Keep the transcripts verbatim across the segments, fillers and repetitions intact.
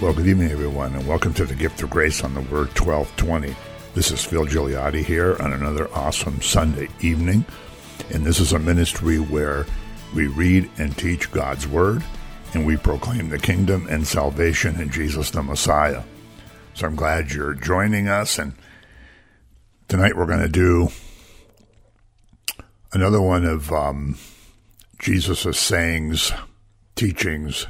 Well, good evening, everyone, and welcome to the Gift of Grace on the Word twelve twenty. This is Phil Gigliotti here on another awesome Sunday evening, and this is a ministry where we read and teach God's Word, and we proclaim the kingdom and salvation in Jesus the Messiah. So I'm glad you're joining us, and tonight we're going to do another one of um, Jesus' sayings, teachings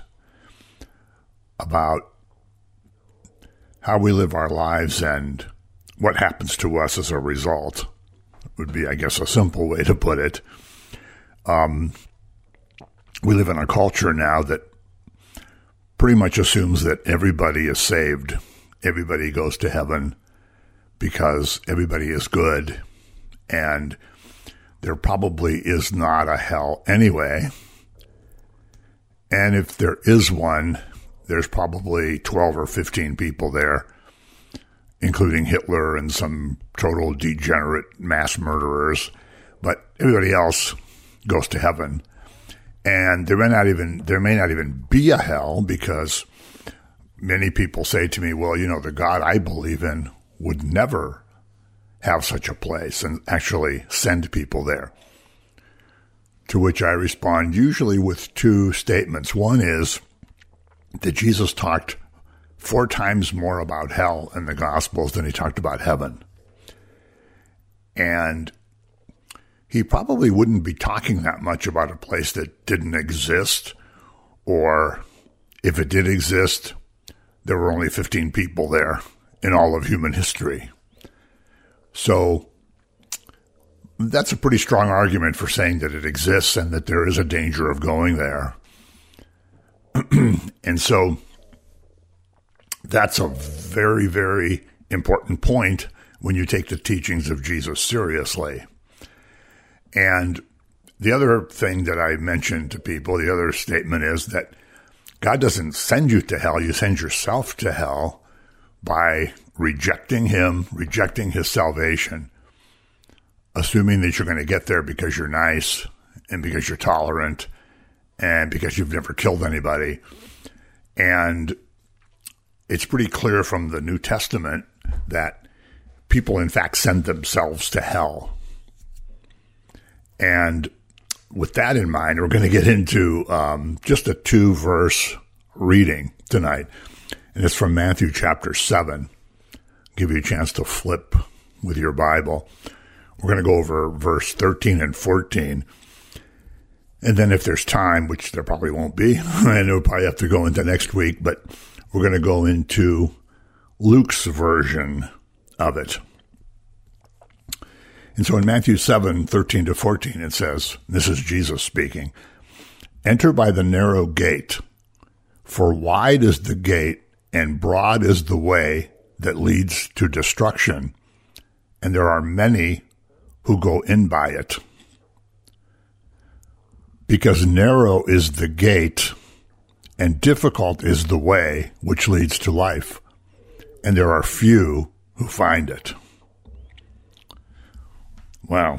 about how we live our lives and what happens to us as a result would be, I guess, a simple way to put it. Um, we live in a culture now that pretty much assumes that everybody is saved. Everybody goes to heaven because everybody is good, and there probably is not a hell anyway. And if there is one, there's probably twelve or fifteen people there, including Hitler and some total degenerate mass murderers. But everybody else goes to heaven. And there may not even there may not even be a hell, because many people say to me, well, you know, the God I believe in would never have such a place and actually send people there. To which I respond usually with two statements. One is that Jesus talked four times more about hell in the Gospels than he talked about heaven. And he probably wouldn't be talking that much about a place that didn't exist, or if it did exist, there were only fifteen people there in all of human history. So that's a pretty strong argument for saying that it exists and that there is a danger of going there. And so that's a very, very important point when you take the teachings of Jesus seriously. And the other thing that I mentioned to people, the other statement is that God doesn't send you to hell. You send yourself to hell by rejecting him, rejecting his salvation, assuming that you're going to get there because you're nice and because you're tolerant and because you've never killed anybody. And it's pretty clear from the New Testament that people, in fact, send themselves to hell. And with that in mind, we're going to get into um, just a two-verse reading tonight. And it's from Matthew chapter seven. I'll give you a chance to flip with your Bible. We're going to go over verse thirteen and fourteen. And then if there's time, which there probably won't be, and we'll probably have to go into next week, but we're going to go into Luke's version of it. And so in Matthew seven, thirteen to fourteen, it says, this is Jesus speaking, "Enter by the narrow gate, for wide is the gate and broad is the way that leads to destruction, and there are many who go in by it. Because narrow is the gate, and difficult is the way which leads to life, and there are few who find it." Wow.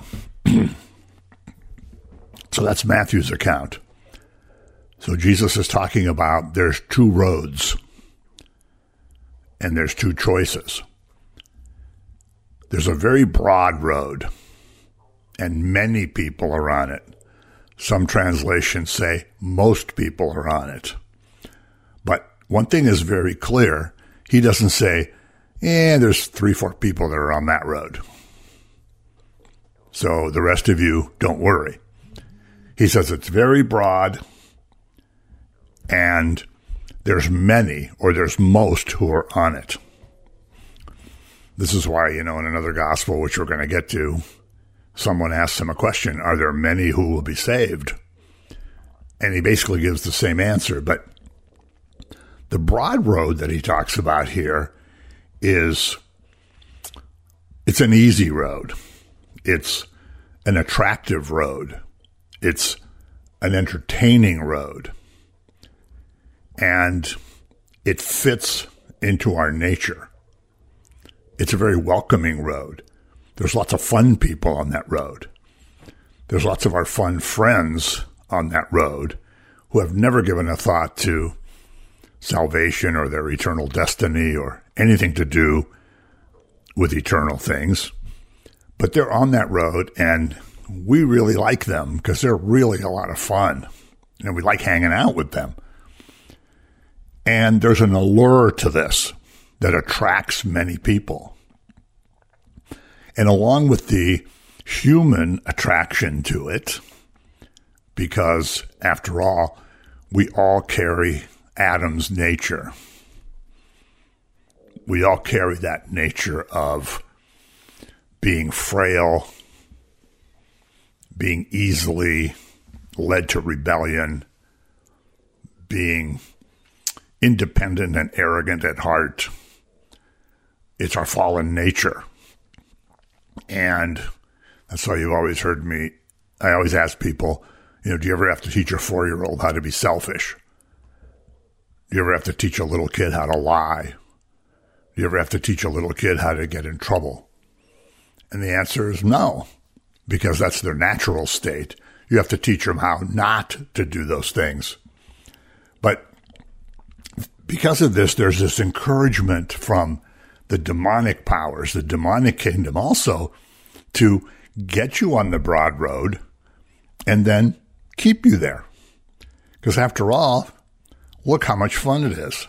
So that's Matthew's account. So Jesus is talking about there's two roads, and there's two choices. There's a very broad road, and many people are on it. Some translations say most people are on it. But one thing is very clear. He doesn't say, eh, there's three, four people that are on that road, so the rest of you don't worry. He says it's very broad, and there's many, or there's most, who are on it. This is why, you know, in another gospel, which we're going to get to, someone asks him a question, are there many who will be saved? And he basically gives the same answer. But the broad road that he talks about here is, it's an easy road. It's an attractive road. It's an entertaining road. And it fits into our nature. It's a very welcoming road. There's lots of fun people on that road. There's lots of our fun friends on that road who have never given a thought to salvation or their eternal destiny or anything to do with eternal things. But they're on that road, and we really like them because they're really a lot of fun, and we like hanging out with them. And there's an allure to this that attracts many people. And along with the human attraction to it, because after all, we all carry Adam's nature. We all carry that nature of being frail, being easily led to rebellion, being independent and arrogant at heart. It's our fallen nature. And that's why you've always heard me, I always ask people, you know, do you ever have to teach your four-year-old how to be selfish? Do you ever have to teach a little kid how to lie? Do you ever have to teach a little kid how to get in trouble? And the answer is no, because that's their natural state. You have to teach them how not to do those things. But because of this, there's this encouragement from the demonic powers, the demonic kingdom also, to get you on the broad road and then keep you there. Because after all, look how much fun it is.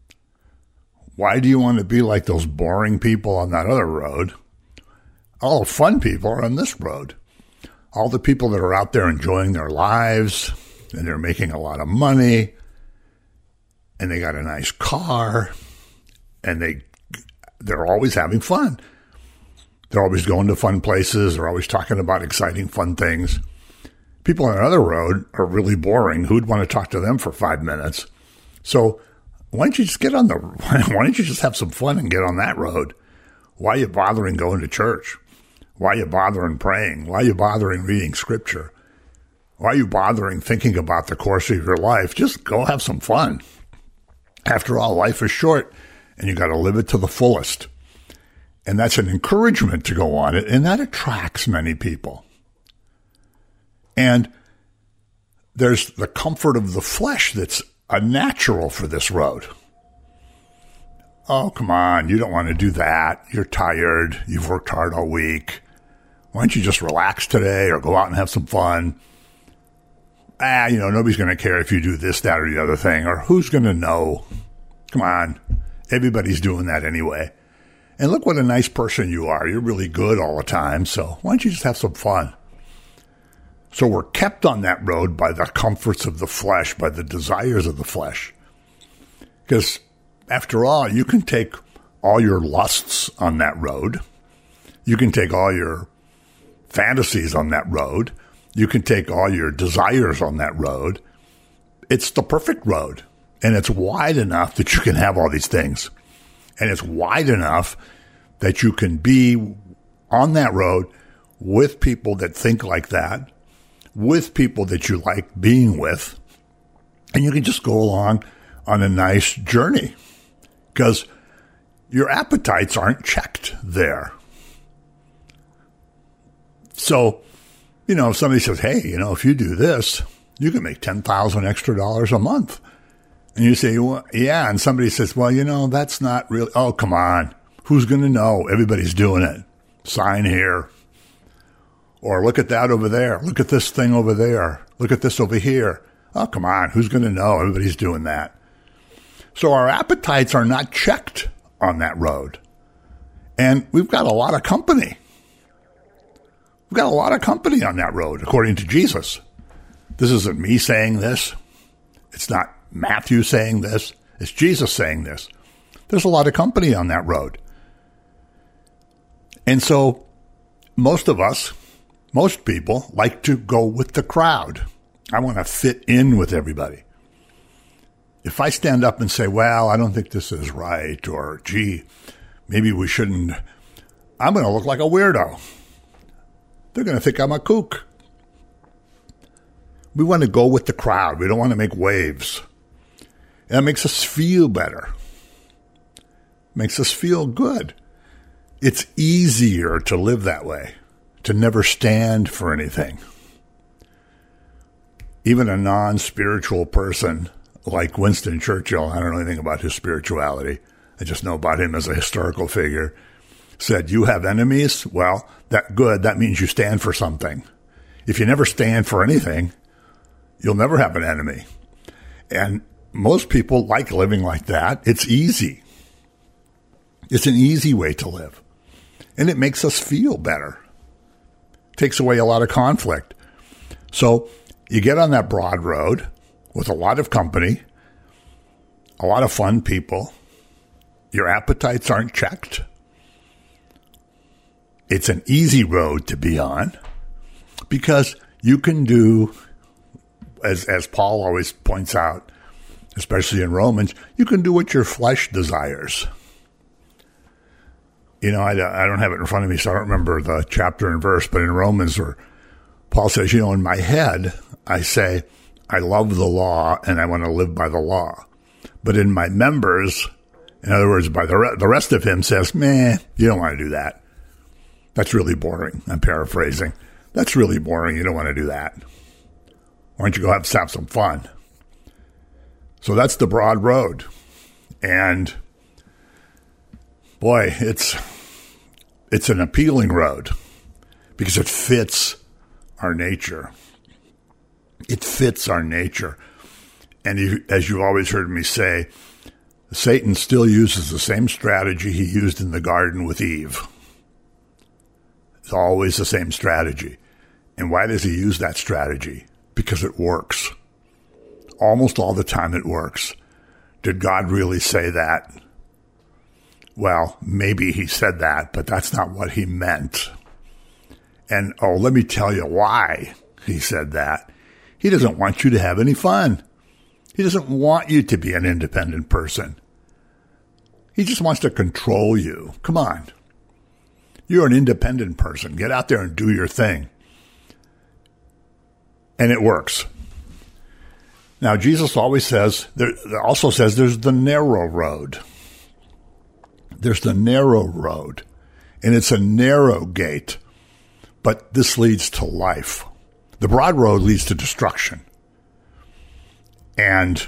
Why do you want to be like those boring people on that other road? All the fun people are on this road. All the people that are out there enjoying their lives, and they're making a lot of money, and they got a nice car, and they, they're always having fun. They're always going to fun places. They're always talking about exciting, fun things. People on another road are really boring. Who'd want to talk to them for five minutes? So why don't you just get on the, why don't you just have some fun and get on that road? Why are you bothering going to church? Why are you bothering praying? Why are you bothering reading scripture? Why are you bothering thinking about the course of your life? Just go have some fun. After all, life is short, and you got to live it to the fullest. And that's an encouragement to go on it, and that attracts many people. And there's the comfort of the flesh that's unnatural for this road. Oh, come on, you don't want to do that. You're tired. You've worked hard all week. Why don't you just relax today or go out and have some fun? Ah, you know, nobody's going to care if you do this, that, or the other thing, or who's going to know? Come on. Everybody's doing that anyway. And look what a nice person you are. You're really good all the time, so why don't you just have some fun? So we're kept on that road by the comforts of the flesh, by the desires of the flesh. Because after all, you can take all your lusts on that road. You can take all your fantasies on that road. You can take all your desires on that road. It's the perfect road. And it's wide enough that you can have all these things. And it's wide enough that you can be on that road with people that think like that, with people that you like being with, and you can just go along on a nice journey because your appetites aren't checked there. So, you know, if somebody says, hey, you know, if you do this, you can make ten thousand extra dollars a month. And you say, well, yeah. And somebody says, well, you know, that's not really, oh, come on. Who's going to know? Everybody's doing it. Sign here. Or look at that over there. Look at this thing over there. Look at this over here. Oh, come on. Who's going to know? Everybody's doing that. So our appetites are not checked on that road. And we've got a lot of company. We've got a lot of company on that road, according to Jesus. This isn't me saying this. It's not Matthew saying this. It's Jesus saying this. There's a lot of company on that road. And so most of us, most people like to go with the crowd. I want to fit in with everybody. If I stand up and say, well, I don't think this is right, or gee, maybe we shouldn't, I'm going to look like a weirdo. They're going to think I'm a kook. We want to go with the crowd. We don't want to make waves. And that makes us feel better. Makes us feel good. It's easier to live that way, to never stand for anything. Even a non-spiritual person like Winston Churchill, I don't know anything about his spirituality, I just know about him as a historical figure, said, you have enemies? Well, that good, that means you stand for something. If you never stand for anything, you'll never have an enemy. And most people like living like that. It's easy. It's an easy way to live. And it makes us feel better. Takes away a lot of conflict. So you get on that broad road with a lot of company, a lot of fun people. Your appetites aren't checked. It's an easy road to be on because you can do, as as Paul always points out, especially in Romans, you can do what your flesh desires. You know, I, I don't have it in front of me, so I don't remember the chapter and verse, but in Romans where Paul says, you know, in my head, I say, I love the law and I want to live by the law. But in my members, in other words, by the, re- the rest of him says, meh, you don't want to do that. That's really boring. I'm paraphrasing. That's really boring. You don't want to do that. Why don't you go have, have some fun? So that's the broad road. And boy, it's it's an appealing road because it fits our nature. It fits our nature. And you, as you've always heard me say, Satan still uses the same strategy he used in the garden with Eve. It's always the same strategy. And why does he use that strategy? Because it works. Almost all the time it works. Did God really say that? Well, maybe he said that, but that's not what he meant. And, oh, let me tell you why he said that. He doesn't want you to have any fun. He doesn't want you to be an independent person. He just wants to control you. Come on. You're an independent person. Get out there and do your thing. And it works. Now, Jesus always says, there also says there's the narrow road. There's the narrow road. And it's a narrow gate. But this leads to life. The broad road leads to destruction. And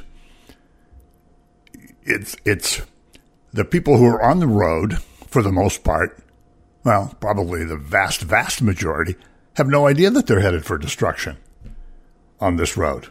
it's it's the people who are on the road, for the most part, well, probably the vast, vast majority, have no idea that they're headed for destruction on this road.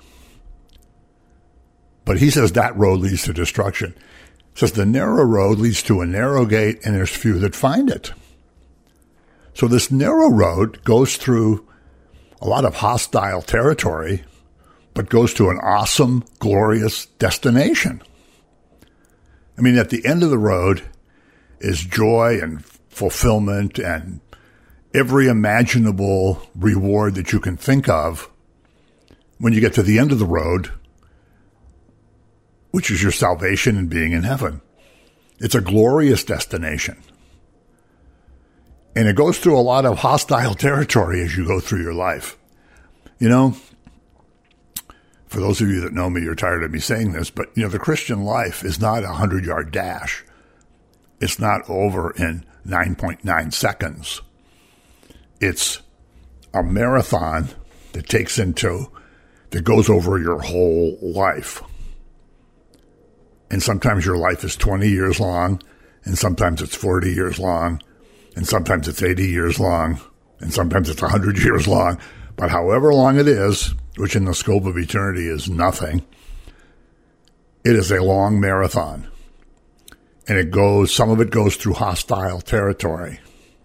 But he says that road leads to destruction. He says the narrow road leads to a narrow gate, and there's few that find it. So this narrow road goes through a lot of hostile territory, but goes to an awesome, glorious destination. I mean, at the end of the road is joy and fulfillment and every imaginable reward that you can think of when you get to the end of the road, which is your salvation and being in heaven. It's a glorious destination. And it goes through a lot of hostile territory as you go through your life. You know, for those of you that know me, you're tired of me saying this, but, you know, the Christian life is not a hundred-yard dash. It's not over in nine point nine seconds. It's a marathon that takes into, that goes over your whole life. And sometimes your life is twenty years long, and sometimes it's forty years long, and sometimes it's eighty years long, and sometimes it's one hundred years long. But however long it is, which in the scope of eternity is nothing, it is a long marathon. And it goes, some of it goes through hostile territory.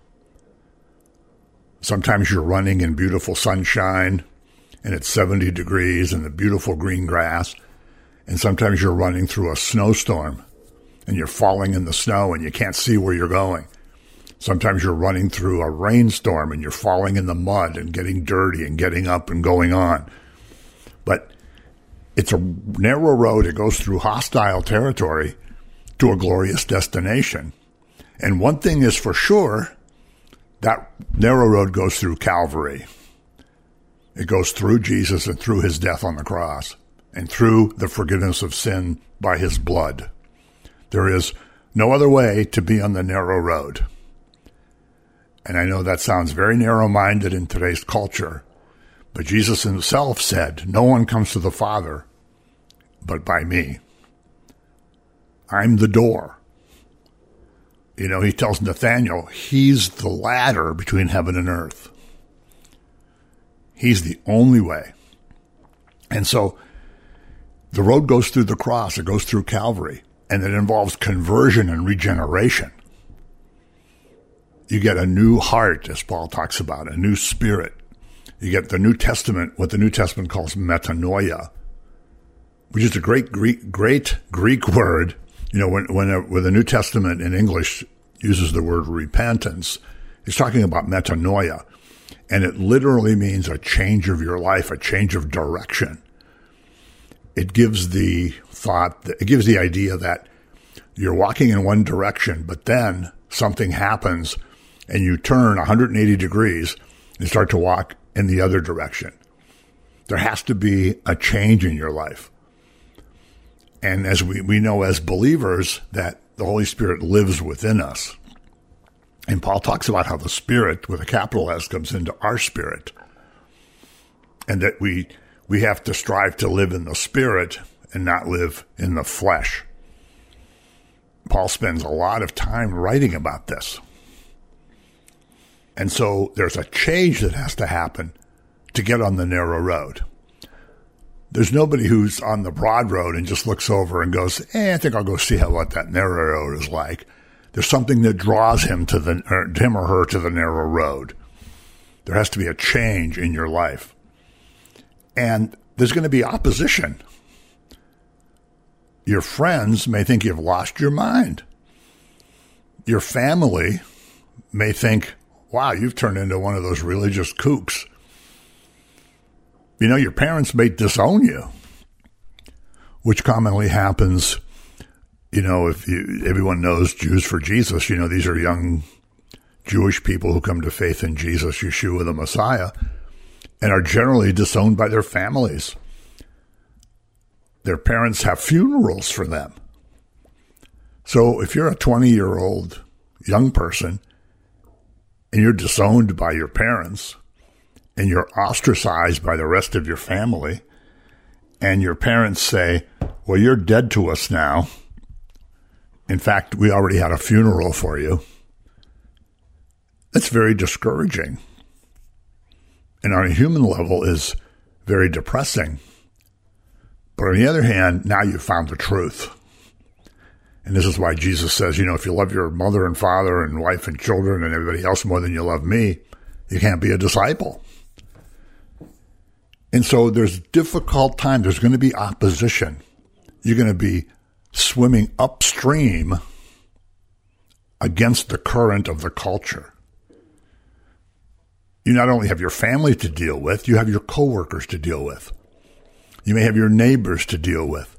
Sometimes you're running in beautiful sunshine, and it's seventy degrees and the beautiful green grass. And sometimes you're running through a snowstorm, and you're falling in the snow, and you can't see where you're going. Sometimes you're running through a rainstorm, and you're falling in the mud and getting dirty and getting up and going on. But it's a narrow road. It goes through hostile territory to a glorious destination. And one thing is for sure, that narrow road goes through Calvary. It goes through Jesus and through his death on the cross and through the forgiveness of sin by his blood. There is no other way to be on the narrow road. And I know that sounds very narrow-minded in today's culture, but Jesus himself said, no one comes to the Father but by me. I'm the door. You know, he tells Nathanael, he's the ladder between heaven and earth. He's the only way. And so the road goes through the cross, it goes through Calvary, and it involves conversion and regeneration. You get a new heart, as Paul talks about, a new spirit. You get the New Testament, what the New Testament calls metanoia, which is a great Greek, great Greek word. You know, when when, a, when the New Testament in English uses the word repentance, it's talking about metanoia. And it literally means a change of your life, a change of direction. It gives the thought, it gives the idea that you're walking in one direction, but then something happens and you turn one hundred eighty degrees and start to walk in the other direction. There has to be a change in your life. And as we, we know as believers that the Holy Spirit lives within us. And Paul talks about how the Spirit, with a capital S, comes into our spirit. And that we we have to strive to live in the Spirit and not live in the flesh. Paul spends a lot of time writing about this. And so there's a change that has to happen to get on the narrow road. There's nobody who's on the broad road and just looks over and goes, eh, I think I'll go see how what that narrow road is like. There's something that draws him to the or him or her to the narrow road. There has to be a change in your life. And there's going to be opposition. Your friends may think you've lost your mind. Your family may think, wow, you've turned into one of those religious kooks. You know, your parents may disown you, which commonly happens. You know, if you, everyone knows Jews for Jesus, you know, these are young Jewish people who come to faith in Jesus, Yeshua the Messiah, and are generally disowned by their families. Their parents have funerals for them. So if you're a twenty-year-old young person and you're disowned by your parents and you're ostracized by the rest of your family, and your parents say, well, you're dead to us now. In fact, we already had a funeral for you. That's very discouraging. And on a human level is very depressing. But on the other hand, now you've found the truth. And this is why Jesus says, you know, if you love your mother and father and wife and children and everybody else more than you love me, you can't be a disciple. And so there's difficult time. There's going to be opposition. You're going to be swimming upstream against the current of the culture. You not only have your family to deal with, you have your coworkers to deal with. You may have your neighbors to deal with.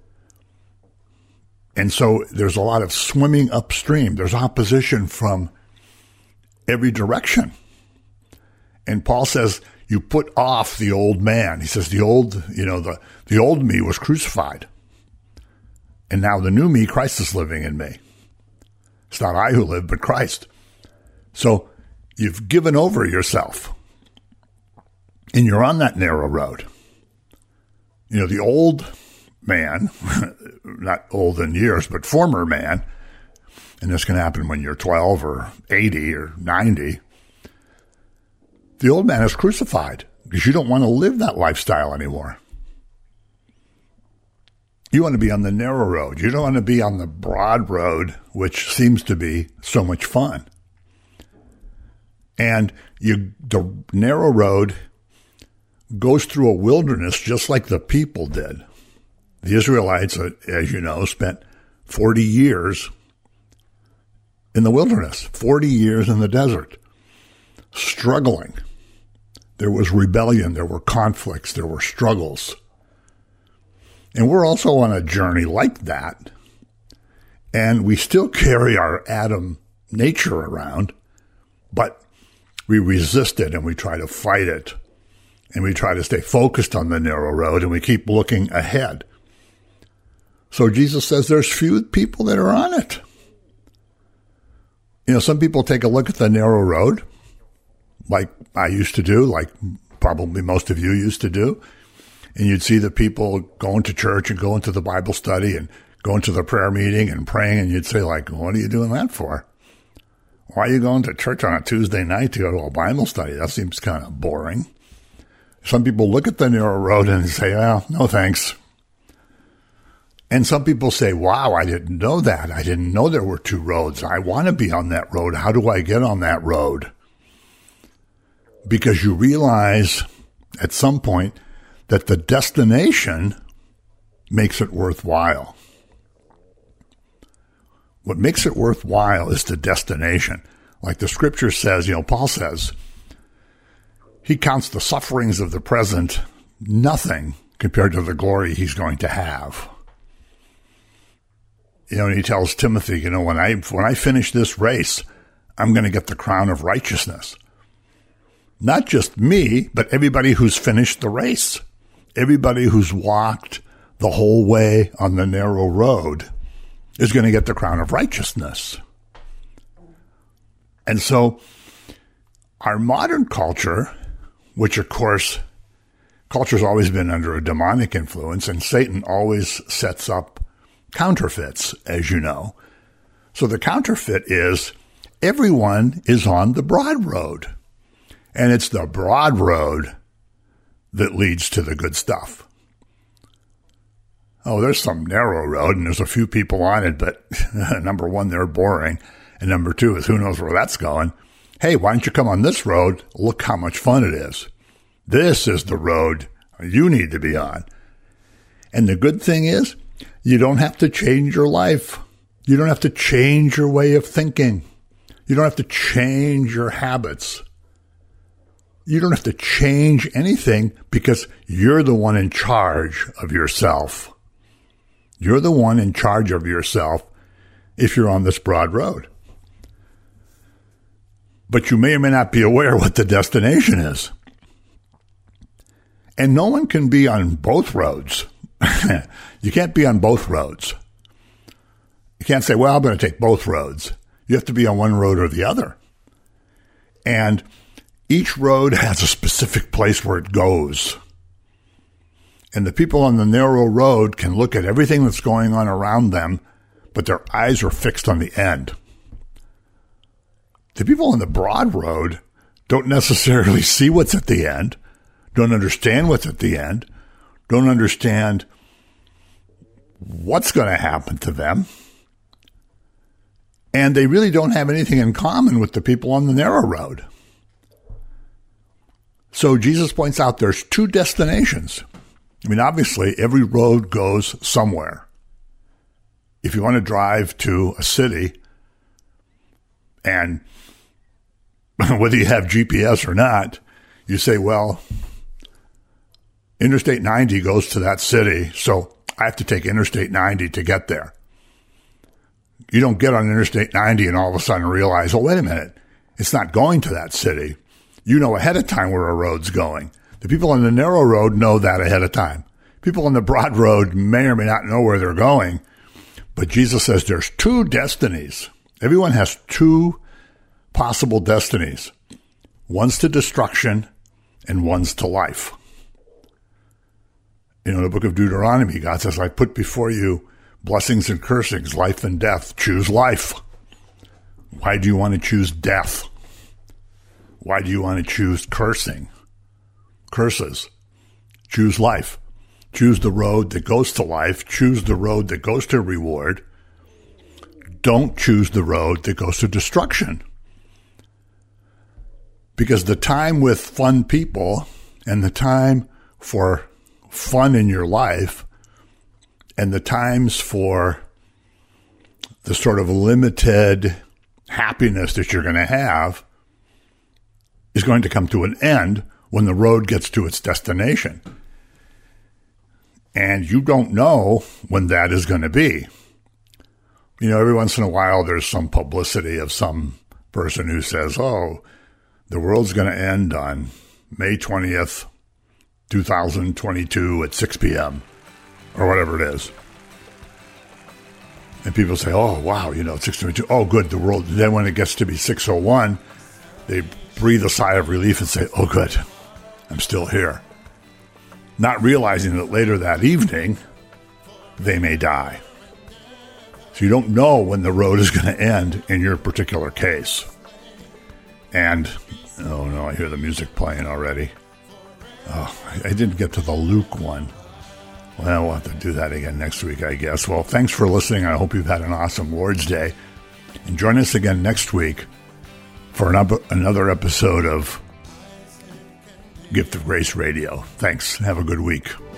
And so there's a lot of swimming upstream. There's opposition from every direction. And Paul says, you put off the old man. He says the old, you know, the, the old me was crucified. And now the new me, Christ is living in me. It's not I who live, but Christ. So you've given over yourself. And you're on that narrow road. You know, the old man, not old in years, but former man, and this can happen when you're twelve or eighty or ninety, the old man is crucified because you don't want to live that lifestyle anymore. You want to be on the narrow road. You don't want to be on the broad road, which seems to be so much fun. And you, the narrow road goes through a wilderness just like the people did. The Israelites, as you know, spent forty years in the wilderness, forty years in the desert, struggling. There was rebellion, there were conflicts, there were struggles. And we're also on a journey like that. And we still carry our Adam nature around, but we resist it and we try to fight it. And we try to stay focused on the narrow road and we keep looking ahead. So Jesus says there's few people that are on it. You know, some people take a look at the narrow road, like I used to do, like probably most of you used to do, and you'd see the people going to church and going to the Bible study and going to the prayer meeting and praying, and you'd say, like, what are you doing that for? Why are you going to church on a Tuesday night to go to a Bible study? That seems kind of boring. Some people look at the narrow road and say, well, no thanks. And some people say, wow, I didn't know that. I didn't know there were two roads. I want to be on that road. How do I get on that road? Because you realize at some point that the destination makes it worthwhile. What makes it worthwhile is the destination. Like the scripture says, you know, Paul says, he counts the sufferings of the present nothing compared to the glory he's going to have. You know, and he tells Timothy, you know, when I when I finish this race, I'm going to get the crown of righteousness. Not just me, but everybody who's finished the race. Everybody who's walked the whole way on the narrow road is going to get the crown of righteousness. And so our modern culture, which of course, culture's always been under a demonic influence, and Satan always sets up counterfeits, as you know. So the counterfeit is everyone is on the broad road, and it's the broad road that leads to the good stuff. Oh, there's some narrow road, and there's a few people on it, but number one, they're boring, and number two is who knows where that's going. Hey, why don't you come on this road? Look how much fun it is. This is the road you need to be on. And the good thing is, you don't have to change your life. You don't have to change your way of thinking. You don't have to change your habits. You don't have to change anything because you're the one in charge of yourself. You're the one in charge of yourself if you're on this broad road. But you may or may not be aware what the destination is. And no one can be on both roads. You can't be on both roads. You can't say, well, I'm going to take both roads. You have to be on one road or the other. And each road has a specific place where it goes. And the people on the narrow road can look at everything that's going on around them, but their eyes are fixed on the end. The people on the broad road don't necessarily see what's at the end, don't understand what's at the end, don't understand what's going to happen to them, and they really don't have anything in common with the people on the narrow road. So Jesus points out there's two destinations. I mean, obviously, every road goes somewhere. If you want to drive to a city, and whether you have G P S or not, you say, well, Interstate ninety goes to that city, so I have to take Interstate ninety to get there. You don't get on Interstate ninety and all of a sudden realize, oh, wait a minute, it's not going to that city. You know ahead of time where a road's going. The people on the narrow road know that ahead of time. People on the broad road may or may not know where they're going, but Jesus says there's two destinies. Everyone has two possible destinies. One's to destruction and one's to life. You know, in the book of Deuteronomy, God says, I put before you blessings and cursings, life and death. Choose life. Why do you want to choose death? Why do you want to choose cursing? Curses. Choose life. Choose the road that goes to life. Choose the road that goes to reward. Don't choose the road that goes to destruction. Because the time with fun people and the time for fun in your life and the times for the sort of limited happiness that you're going to have is going to come to an end when the road gets to its destination. And you don't know when that is going to be. You know, every once in a while there's some publicity of some person who says, oh, the world's going to end on May twentieth, twenty twenty-two at six p.m. or whatever it is. And people say, oh, wow, you know, six twenty-two. Oh, good, the world. Then when it gets to be six oh one, they breathe a sigh of relief and say, oh, good, I'm still here. not realizing that later that evening, they may die. So you don't know when the road is going to end in your particular case. And, oh no, I hear the music playing already. Oh, I didn't get to the Luke one. Well, we'll have to do that again next week, I guess. Well, thanks for listening. I hope you've had an awesome Lord's Day. And join us again next week for another episode of Gift of Grace Radio. Thanks. Have a good week.